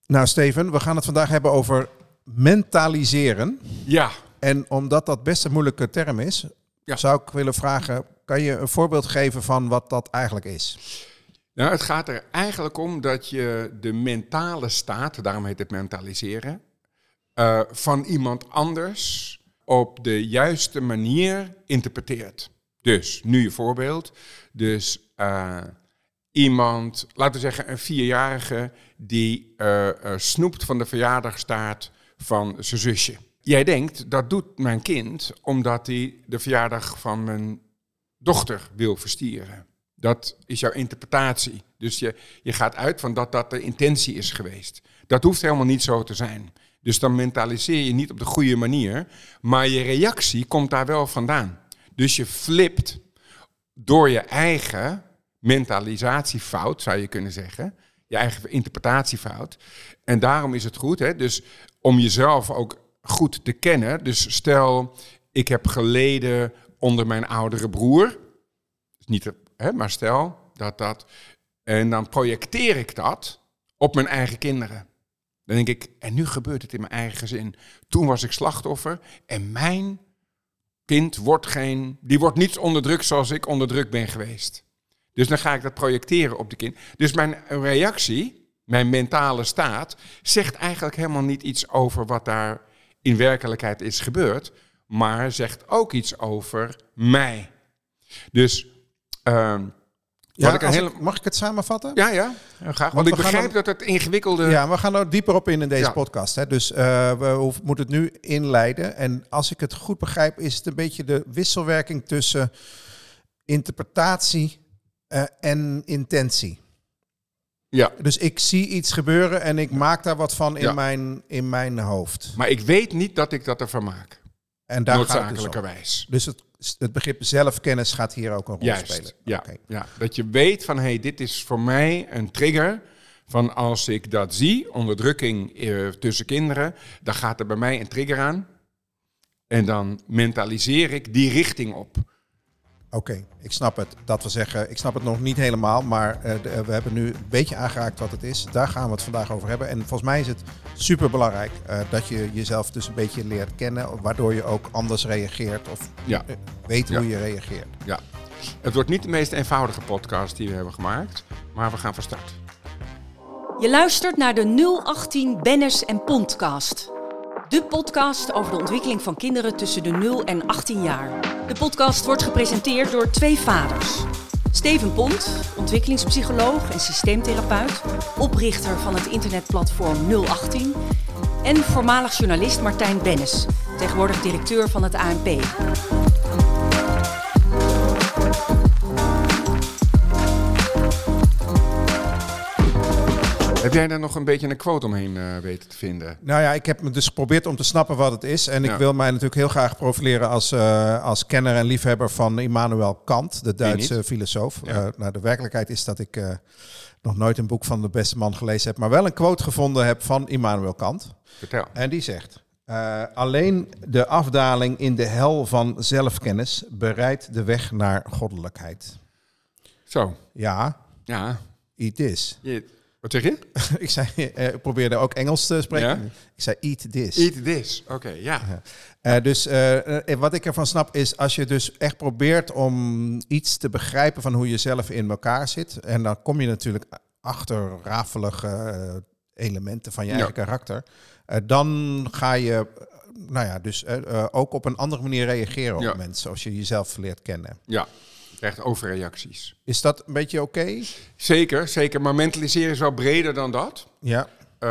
Nou, Steven, we gaan het vandaag hebben over mentaliseren. Ja. En omdat dat best een moeilijke term is, zou ik willen vragen, kan je een voorbeeld geven van wat dat eigenlijk is? Nou, het gaat er eigenlijk om dat je de mentale staat, daarom heet het mentaliseren, van iemand anders op de juiste manier interpreteert. Dus, nu je voorbeeld. Dus iemand, laten we zeggen een 4-jarige, die snoept van de verjaardagstaart van zijn zusje. Jij denkt, dat doet mijn kind omdat hij de verjaardag van mijn dochter wil verstieren. Dat is jouw interpretatie. Dus je gaat uit van dat de intentie is geweest. Dat hoeft helemaal niet zo te zijn. Dus dan mentaliseer je niet op de goede manier, maar je reactie komt daar wel vandaan. Dus je flipt door je eigen mentalisatiefout, zou je kunnen zeggen. Je eigen interpretatiefout. En daarom is het goed, dus om jezelf ook goed te kennen. Dus stel, ik heb geleden onder mijn oudere broer. Niet, maar stel dat. En dan projecteer ik dat op mijn eigen kinderen. Dan denk ik, en nu gebeurt het in mijn eigen gezin. Toen was ik slachtoffer en mijn kind wordt niet onderdrukt zoals ik onderdrukt ben geweest. Dus dan ga ik dat projecteren op de kind. Dus mijn reactie, mijn mentale staat, zegt eigenlijk helemaal niet iets over wat daar in werkelijkheid is gebeurd, maar zegt ook iets over mij. Dus mag ik het samenvatten? Ja, graag. Want ik begrijp dat het ingewikkelde... Ja, we gaan er dieper op in deze podcast. Dus we moeten het nu inleiden. En als ik het goed begrijp, is het een beetje de wisselwerking tussen interpretatie en intentie. Ja. Dus ik zie iets gebeuren en ik maak daar wat van in mijn hoofd. Maar ik weet niet dat ik dat ervan maak. En daar noodzakelijkerwijs. Dus het begrip zelfkennis gaat hier ook een rol spelen. Ja, okay. Ja, dat je weet van, dit is voor mij een trigger van als ik dat zie, onderdrukking tussen kinderen, dan gaat er bij mij een trigger aan. En dan mentaliseer ik die richting op. Oké, ik snap het. Dat wil zeggen, ik snap het nog niet helemaal, maar we hebben nu een beetje aangeraakt wat het is. Daar gaan we het vandaag over hebben. En volgens mij is het superbelangrijk dat je jezelf dus een beetje leert kennen, waardoor je ook anders reageert of weet hoe je reageert. Ja, het wordt niet de meest eenvoudige podcast die we hebben gemaakt, maar we gaan van start. Je luistert naar de 018 Bennis en Pondcast. De podcast over de ontwikkeling van kinderen tussen de 0 en 18 jaar. De podcast wordt gepresenteerd door 2 vaders. Steven Pond, ontwikkelingspsycholoog en systeemtherapeut, oprichter van het internetplatform 018. En voormalig journalist Martijn Bennis, tegenwoordig directeur van het ANP. Heb jij daar nog een beetje een quote omheen weten te vinden? Nou ja, ik heb me dus geprobeerd om te snappen wat het is. En ik wil mij natuurlijk heel graag profileren als kenner en liefhebber van Immanuel Kant, de Duitse filosoof. Ja. De werkelijkheid is dat ik nog nooit een boek van de beste man gelezen heb, maar wel een quote gevonden heb van Immanuel Kant. Vertel. En die zegt, alleen de afdaling in de hel van zelfkennis bereidt de weg naar goddelijkheid. Zo. Ja. Eat this. Wat zeg je? Ik probeerde ook Engels te spreken. Ja? Ik zei eat this. Eat this, oké, Dus wat ik ervan snap is, als je dus echt probeert om iets te begrijpen van hoe je zelf in elkaar zit, en dan kom je natuurlijk achter rafelige elementen van je eigen karakter, dan ga je ook op een andere manier reageren op mensen, als je jezelf leert kennen. Ja. Je krijgt overreacties. Is dat een beetje oké? Zeker. Maar mentaliseren is wel breder dan dat. Ja.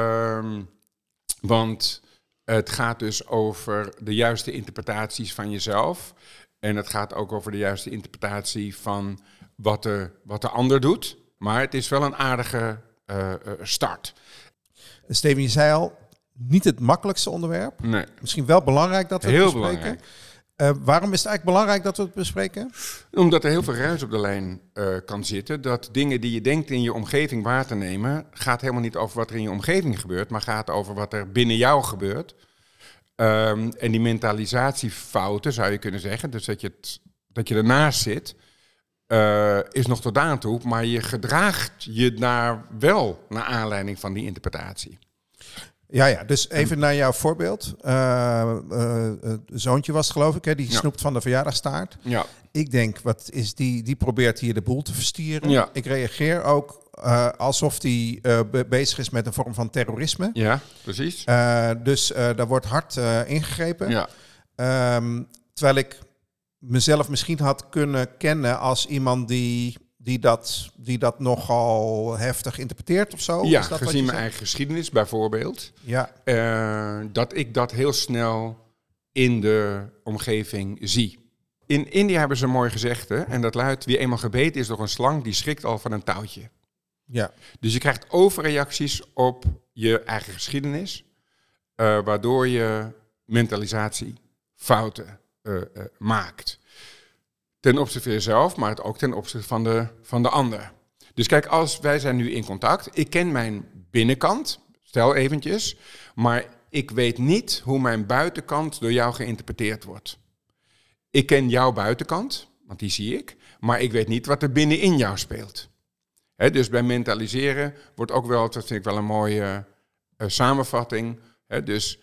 Want het gaat dus over de juiste interpretaties van jezelf. En het gaat ook over de juiste interpretatie van wat de ander doet. Maar het is wel een aardige start. Steven, je zei al, niet het makkelijkste onderwerp. Nee. Misschien wel belangrijk dat we het bespreken. Belangrijk. Waarom is het eigenlijk belangrijk dat we het bespreken? Omdat er heel veel ruis op de lijn kan zitten. Dat dingen die je denkt in je omgeving waar te nemen, gaat helemaal niet over wat er in je omgeving gebeurt, maar gaat over wat er binnen jou gebeurt. En die mentalisatiefouten, zou je kunnen zeggen, dus dat je ernaast zit, is nog tot aan toe, maar je gedraagt je daar wel naar aanleiding van die interpretatie. Ja, dus even naar jouw voorbeeld. Zoontje was het, geloof ik, hè? Die snoept van de verjaardagstaart. Ja. Ik denk, wat is die probeert hier de boel te verstieren. Ja. Ik reageer ook alsof die bezig is met een vorm van terrorisme. Ja, precies. Dus daar wordt hard ingegrepen. Ja. Terwijl ik mezelf misschien had kunnen kennen als iemand die dat nogal heftig interpreteert of zo. Ja, is dat gezien mijn eigen geschiedenis bijvoorbeeld. Ja. Dat ik dat heel snel in de omgeving zie. In India hebben ze een mooi gezegde. En dat luidt: wie eenmaal gebeten is door een slang, die schrikt al van een touwtje. Ja. Dus je krijgt overreacties op je eigen geschiedenis. Waardoor je mentalisatiefouten maakt. Ten opzichte van jezelf, maar ook ten opzichte van de ander. Dus kijk, als wij zijn nu in contact. Ik ken mijn binnenkant, stel eventjes. Maar ik weet niet hoe mijn buitenkant door jou geïnterpreteerd wordt. Ik ken jouw buitenkant, want die zie ik. Maar ik weet niet wat er binnenin jou speelt. Dus bij mentaliseren wordt ook wel, dat vind ik wel een mooie samenvatting. Dus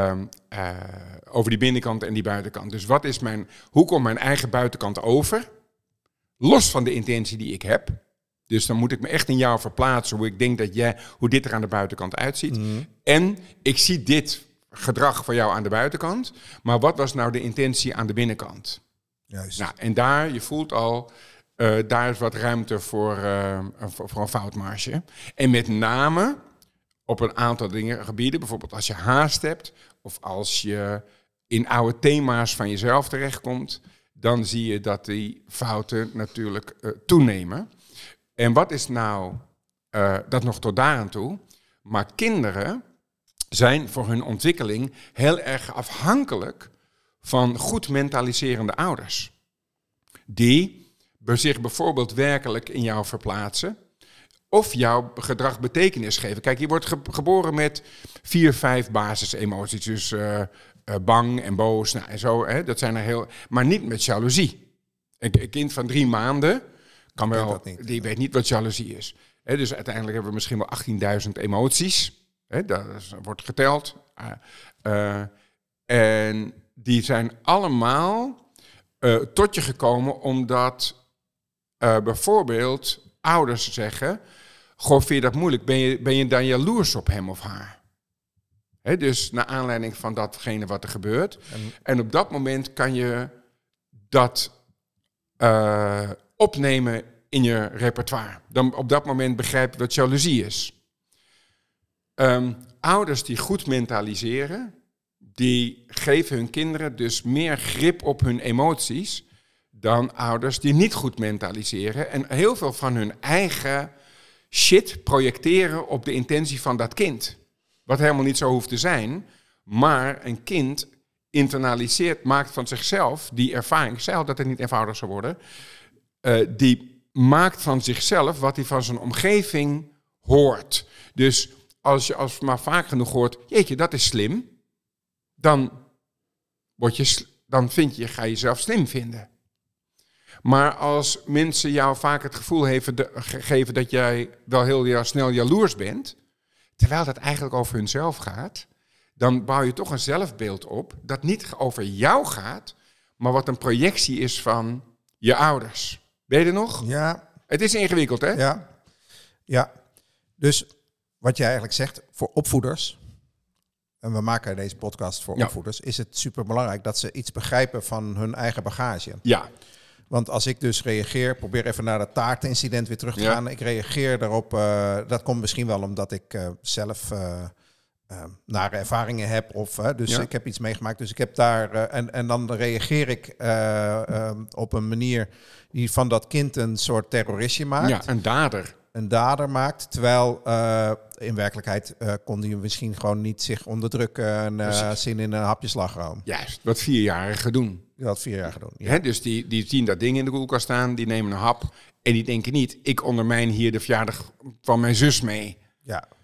over die binnenkant en die buitenkant. Dus hoe komt mijn eigen buitenkant over? Los van de intentie die ik heb. Dus dan moet ik me echt in jou verplaatsen, hoe dit er aan de buitenkant uitziet. Mm. En ik zie dit gedrag van jou aan de buitenkant. Maar wat was nou de intentie aan de binnenkant? Juist. Nou, en daar, je voelt al, daar is wat ruimte voor een foutmarge. En met name op een aantal gebieden, bijvoorbeeld als je haast hebt, of als je in oude thema's van jezelf terechtkomt, dan zie je dat die fouten natuurlijk toenemen. En wat is nou dat nog tot daaraan toe? Maar kinderen zijn voor hun ontwikkeling heel erg afhankelijk van goed mentaliserende ouders. Die zich bijvoorbeeld werkelijk in jou verplaatsen of jouw gedrag betekenis geven. Kijk, je wordt geboren met 4-5 basisemoties. Dus bang en boos en zo. Dat zijn er heel, maar niet met jaloezie. Een kind van 3 maanden kan wel, die weet niet wat jaloezie is. Dus uiteindelijk hebben we misschien wel 18.000 emoties. Dat wordt geteld. En die zijn allemaal tot je gekomen omdat bijvoorbeeld ouders zeggen: goh, vind je dat moeilijk? Ben je dan jaloers op hem of haar? Dus naar aanleiding van datgene wat er gebeurt. En op dat moment kan je dat opnemen in je repertoire. Dan op dat moment begrijp je wat jaloezie is. Ouders die goed mentaliseren, die geven hun kinderen dus meer grip op hun emoties dan ouders die niet goed mentaliseren en heel veel van hun eigen shit projecteren op de intentie van dat kind. Wat helemaal niet zo hoeft te zijn, maar een kind internaliseert, maakt van zichzelf die ervaring. Ik zei al dat het niet eenvoudig zou worden. Die maakt van zichzelf wat hij van zijn omgeving hoort. Dus als je maar vaak genoeg hoort, jeetje, dat is slim, dan ga je jezelf slim vinden. Maar als mensen jou vaak het gevoel geven dat jij wel heel snel jaloers bent, terwijl dat eigenlijk over hunzelf gaat, dan bouw je toch een zelfbeeld op dat niet over jou gaat, maar wat een projectie is van je ouders. Ben je er nog? Ja. Het is ingewikkeld, hè? Ja. Dus wat jij eigenlijk zegt, voor opvoeders, en we maken deze podcast voor opvoeders, is het superbelangrijk dat ze iets begrijpen van hun eigen bagage. Ja. Want als ik dus reageer, probeer even naar het taartincident weer terug te gaan. Ik reageer daarop, dat komt misschien wel omdat ik zelf nare ervaringen heb. Ik heb iets meegemaakt. Dus ik heb daar, en dan reageer ik op een manier die van dat kind een soort terroristje maakt. Ja, een dader maakt. Terwijl in werkelijkheid kon die misschien gewoon niet zich onderdrukken en zin in een hapje slagroom. Juist, wat 4-jarigen doen. Dat 4 jaar gedaan. Ja. Dus die zien dat ding in de koelkast staan, die nemen een hap en die denken niet: ik ondermijn hier de verjaardag van mijn zus mee. Ja.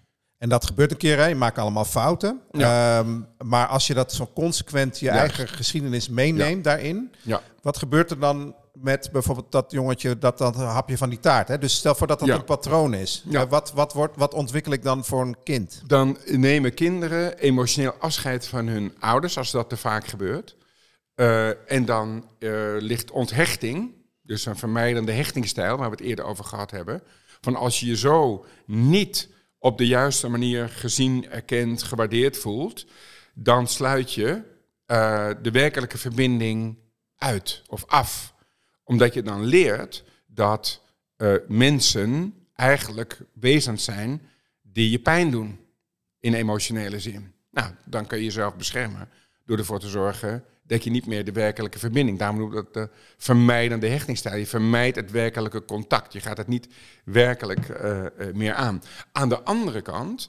En dat gebeurt een keer, hè? Je maakt allemaal fouten. Ja. Maar als je dat zo consequent je eigen geschiedenis meeneemt daarin... Ja. Wat gebeurt er dan met bijvoorbeeld dat jongetje, dat hapje van die taart? Hè? Dus stel voor dat een patroon is. Ja. Wat ontwikkel ik dan voor een kind? Dan nemen kinderen emotioneel afscheid van hun ouders, als dat te vaak gebeurt. En dan ligt onthechting, dus een vermijdende hechtingsstijl, waar we het eerder over gehad hebben. Van als je je zo niet op de juiste manier gezien, erkend, gewaardeerd voelt, dan sluit je de werkelijke verbinding uit of af. Omdat je dan leert dat mensen eigenlijk wezens zijn die je pijn doen in emotionele zin. Nou, dan kun je jezelf beschermen door ervoor te zorgen dat je niet meer de werkelijke verbinding... Daarom noem ik dat de vermijdende hechtingsstijl. Je vermijdt het werkelijke contact. Je gaat het niet werkelijk meer aan. Aan de andere kant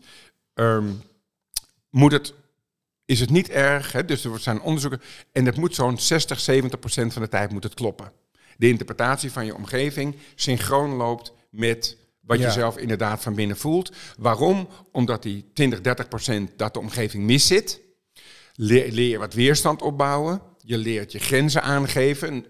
is het niet erg. Hè? Dus er zijn onderzoeken en het moet zo'n 60-70% van de tijd moet het kloppen. De interpretatie van je omgeving synchroon loopt met wat je zelf inderdaad van binnen voelt. Waarom? Omdat die 20-30% dat de omgeving miszit. Leer je wat weerstand opbouwen. Je leert je grenzen aangeven.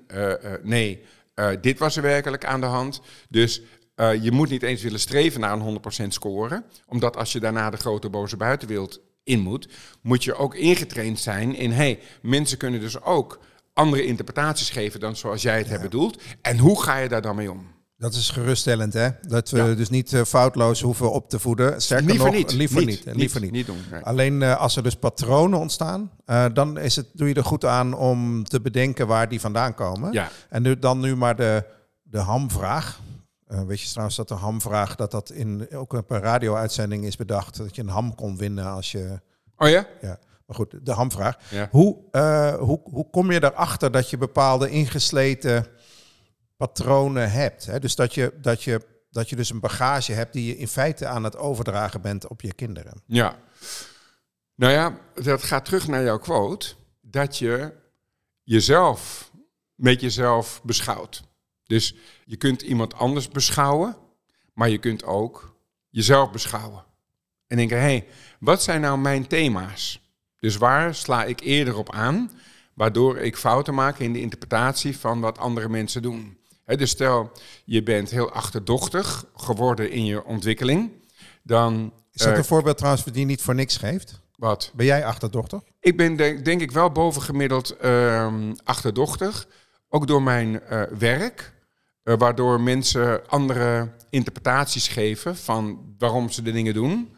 Dit was er werkelijk aan de hand. Dus je moet niet eens willen streven naar een 100% score. Omdat als je daarna de grote boze buitenwereld in moet je ook ingetraind zijn in... mensen kunnen dus ook andere interpretaties geven dan zoals jij het hebt bedoeld. En hoe ga je daar dan mee om? Dat is geruststellend, hè? Dat we dus niet foutloos hoeven op te voeden. Sterker liever nog, niet. Liever niet. Niet doen. Nee. Alleen als er dus patronen ontstaan, dan doe je er goed aan om te bedenken waar die vandaan komen. Ja. En dan nu maar de hamvraag. Weet je trouwens dat de hamvraag, dat ook op een radio-uitzending is bedacht, dat je een ham kon winnen als je... Oh ja? Ja. Maar goed, de hamvraag. Ja. Hoe kom je erachter dat je bepaalde ingesleten patronen hebt? Hè? Dus dat je dus een bagage hebt die je in feite aan het overdragen bent op je kinderen. Ja. Nou ja, dat gaat terug naar jouw quote. Dat je jezelf met jezelf beschouwt. Dus je kunt iemand anders beschouwen, maar je kunt ook jezelf beschouwen. En denken, wat zijn nou mijn thema's? Dus waar sla ik eerder op aan, waardoor ik fouten maak in de interpretatie van wat andere mensen doen? Dus stel, je bent heel achterdochtig geworden in je ontwikkeling, dan... Is dat een voorbeeld trouwens die je niet voor niks geeft? Wat? Ben jij achterdochtig? Ik ben denk ik wel bovengemiddeld achterdochtig, ook door mijn werk, waardoor mensen andere interpretaties geven van waarom ze de dingen doen,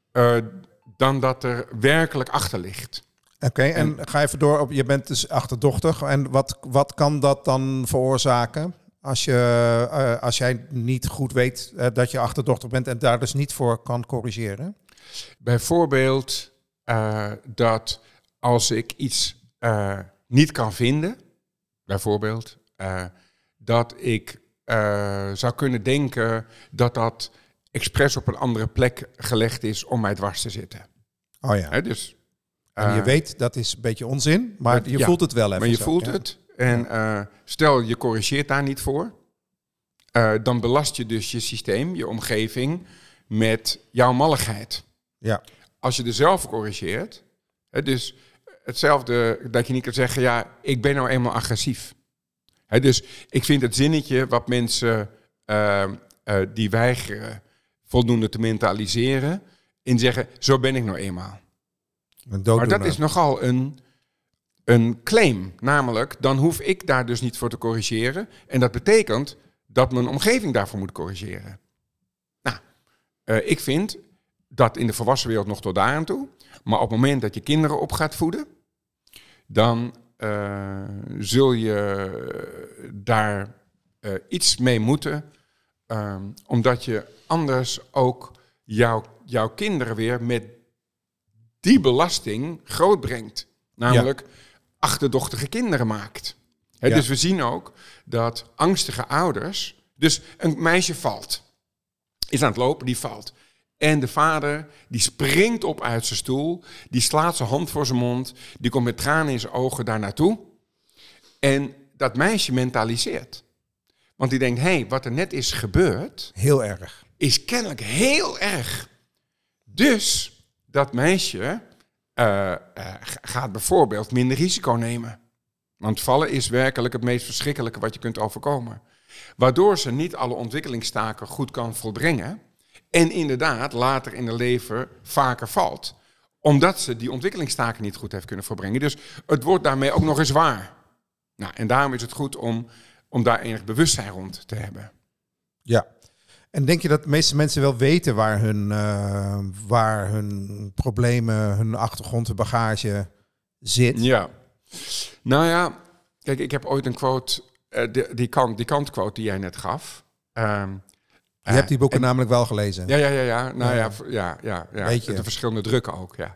dan dat er werkelijk achter ligt. Oké, en ga even door op, je bent dus achterdochtig. En wat kan dat dan veroorzaken als jij niet goed weet dat je achterdochtig bent en daar dus niet voor kan corrigeren? Bijvoorbeeld dat als ik iets niet kan vinden, bijvoorbeeld, dat ik zou kunnen denken dat expres op een andere plek gelegd is om mij dwars te zitten. Oh ja. Dus... En je weet, dat is een beetje onzin, maar je voelt het wel even. Maar je zo, voelt het. En stel, je corrigeert daar niet voor. Dan belast je dus je systeem, je omgeving, met jouw malligheid. Ja. Als je er zelf corrigeert, dus hetzelfde dat je niet kan zeggen, ik ben nou eenmaal agressief. Dus ik vind het zinnetje wat mensen die weigeren voldoende te mentaliseren, in zeggen, zo ben ik nou eenmaal. Maar dat is nogal een claim. Namelijk, dan hoef ik daar dus niet voor te corrigeren. En dat betekent dat mijn omgeving daarvoor moet corrigeren. Nou, ik vind dat in de volwassen wereld nog tot daar aan toe. Maar op het moment dat je kinderen op gaat voeden, dan zul je daar iets mee moeten. Omdat je anders ook jouw kinderen weer met die belasting grootbrengt. Namelijk achterdochtige kinderen maakt. Dus we zien ook dat angstige ouders... Dus een meisje valt. Is aan het lopen, die valt. En de vader, die springt op uit zijn stoel. Die slaat zijn hand voor zijn mond. Die komt met tranen in zijn ogen daar naartoe. En dat meisje mentaliseert. Want die denkt, wat er net is gebeurd... Heel erg. Is kennelijk heel erg. Dus dat meisje gaat bijvoorbeeld minder risico nemen. Want vallen is werkelijk het meest verschrikkelijke wat je kunt overkomen. Waardoor ze niet alle ontwikkelingstaken goed kan volbrengen. En inderdaad later in haar leven vaker valt. Omdat ze die ontwikkelingstaken niet goed heeft kunnen volbrengen. Dus het wordt daarmee ook nog eens waar. Nou, en daarom is het goed om daar enig bewustzijn rond te hebben. Ja. En denk je dat de meeste mensen wel weten waar hun problemen, hun achtergrond, hun bagage zit? Ja. Nou ja, kijk, ik heb ooit een quote, die kantquote die jij net gaf. Je hebt die boeken namelijk wel gelezen. Ja. Nou ja. Weet je. De verschillende drukken ook, ja.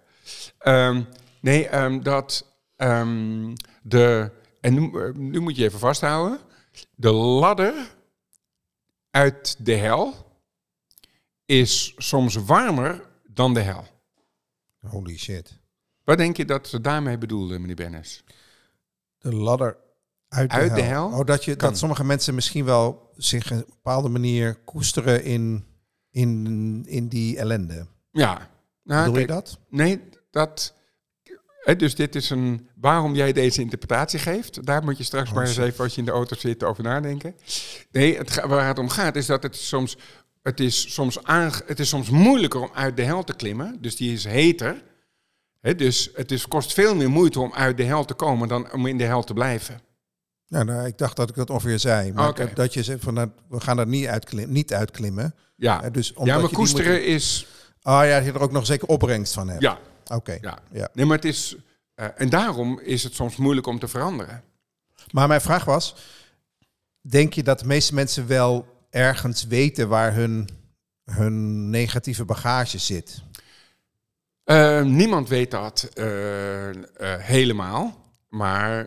Nu moet je even vasthouden. De ladder uit de hel is soms warmer dan de hel. Holy shit. Wat denk je dat ze daarmee bedoelden, meneer Bennis? De ladder uit de hel? Oh, dat sommige mensen misschien wel zich op een bepaalde manier koesteren in die ellende. Ja. Nou, bedoel je dat? Nee, dus dit is waarom jij deze interpretatie geeft. Daar moet je straks maar eens even, als je in de auto zit, over nadenken. Nee, waar het om gaat is dat het is soms moeilijker om uit de hel te klimmen. Dus die is heter. Dus het kost veel meer moeite om uit de hel te komen dan om in de hel te blijven. Ja, nou, ik dacht dat ik dat ongeveer zei. Maar okay. Dat je zegt van, we gaan er niet uitklimmen. Ja, dus maar koesteren is... Oh ja, dat je er ook nog zeker opbrengst van hebt. Ja. Oké. Ja. Nee, maar het is... en daarom is het soms moeilijk om te veranderen. Maar mijn vraag was... Denk je dat de meeste mensen wel ergens weten waar hun negatieve bagage zit? Niemand weet dat helemaal. Maar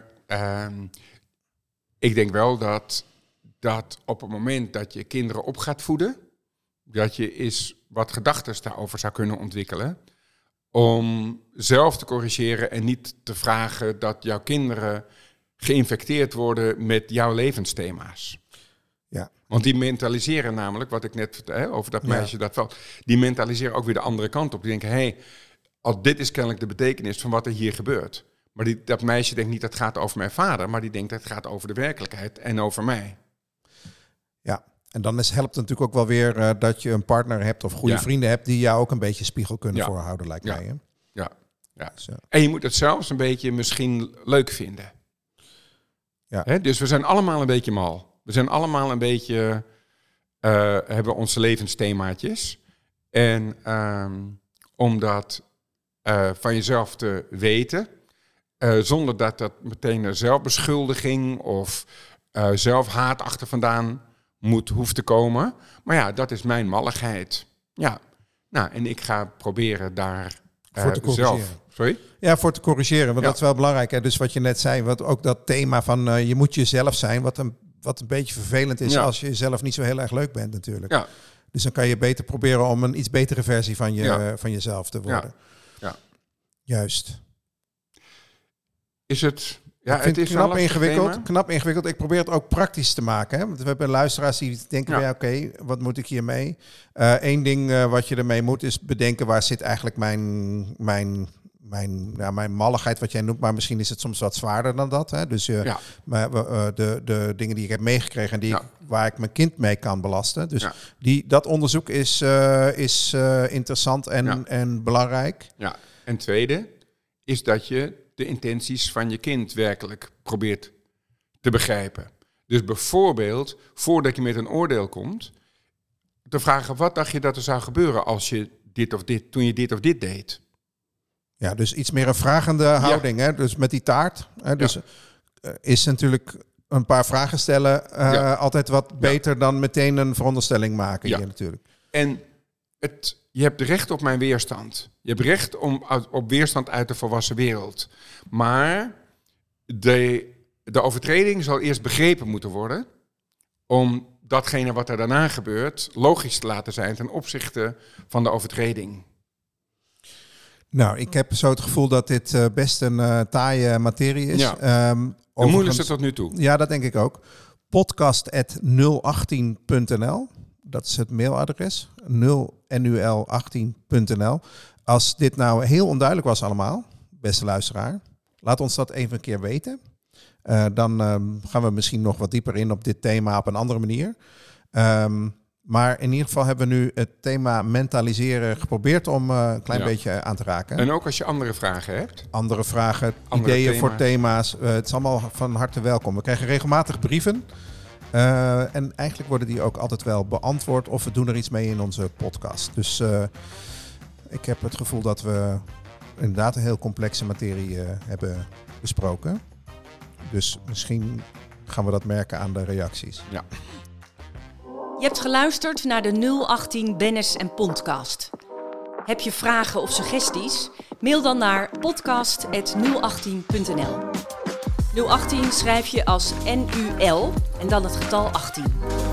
ik denk wel dat op het moment dat je kinderen op gaat voeden... dat je eens wat gedachten daarover zou kunnen ontwikkelen... om zelf te corrigeren en niet te vragen dat jouw kinderen geïnfecteerd worden met jouw levensthema's. Ja. Want die mentaliseren namelijk, wat ik net vertel over dat meisje dat valt, die mentaliseren ook weer de andere kant op. Die denken, dit is kennelijk de betekenis van wat er hier gebeurt. Maar dat meisje denkt niet dat het gaat over mijn vader, maar die denkt dat het gaat over de werkelijkheid en over mij. Ja. En dan helpt het natuurlijk ook wel weer dat je een partner hebt of goede vrienden hebt die jou ook een beetje spiegel kunnen voorhouden, lijkt mij. Hè? Ja. Zo. En je moet het zelfs een beetje misschien leuk vinden. Ja. Dus we zijn allemaal een beetje mal. We zijn allemaal een beetje, hebben onze levensthemaatjes. En om dat van jezelf te weten, zonder dat meteen een zelfbeschuldiging of zelfhaat achter vandaan hoeft te komen. Maar ja, dat is mijn malligheid. Ja, nou, en ik ga proberen daar voor te corrigeren. Sorry? Ja, voor te corrigeren, want dat is wel belangrijk. Hè? Dus wat je net zei, ook dat thema van je moet jezelf zijn, wat een beetje vervelend is als je zelf niet zo heel erg leuk bent natuurlijk. Ja. Dus dan kan je beter proberen om een iets betere versie van jezelf te worden. Ja. Juist. Is het... Ja, het is knap ingewikkeld. Ik probeer het ook praktisch te maken. Hè? Want we hebben luisteraars die denken, oké, wat moet ik hiermee? Eén ding wat je ermee moet is bedenken, waar zit eigenlijk mijn malligheid, wat jij noemt. Maar misschien is het soms wat zwaarder dan dat. Hè? Dus de dingen die ik heb meegekregen en waar ik mijn kind mee kan belasten. Dus dat onderzoek is interessant en belangrijk. Ja, en tweede is dat je de intenties van je kind werkelijk probeert te begrijpen. Dus bijvoorbeeld, voordat je met een oordeel komt, te vragen, wat dacht je dat er zou gebeuren als je toen je dit of dit deed? Ja, dus iets meer een vragende houding. Hè? Dus met die taart. Hè? Dus is natuurlijk een paar vragen stellen altijd wat beter dan meteen een veronderstelling maken hier natuurlijk. En je hebt recht op mijn weerstand. Je hebt recht op weerstand uit de volwassen wereld. Maar de overtreding zal eerst begrepen moeten worden om datgene wat er daarna gebeurt logisch te laten zijn ten opzichte van de overtreding. Nou, ik heb zo het gevoel dat dit best een taaie materie is. Ja. De moeilijkste tot nu toe. Ja, dat denk ik ook. Podcast@018.nl. Dat is het mailadres. 018.nl. nul18.nl. Als dit nou heel onduidelijk was allemaal, beste luisteraar, laat ons dat even een keer weten. Dan gaan we misschien nog wat dieper in op dit thema op een andere manier. Maar in ieder geval hebben we nu het thema mentaliseren geprobeerd om een klein beetje aan te raken. En ook als je andere vragen hebt. Andere vragen, Andere ideeën voor thema's. Het is allemaal van harte welkom. We krijgen regelmatig brieven. En eigenlijk worden die ook altijd wel beantwoord. Of we doen er iets mee in onze podcast. Dus ik heb het gevoel dat we inderdaad een heel complexe materie hebben besproken. Dus misschien gaan we dat merken aan de reacties. Ja. Je hebt geluisterd naar de 018 Bennis en Podcast. Heb je vragen of suggesties? Mail dan naar podcast@018.nl. 018 schrijf je als NUL en dan het getal 18.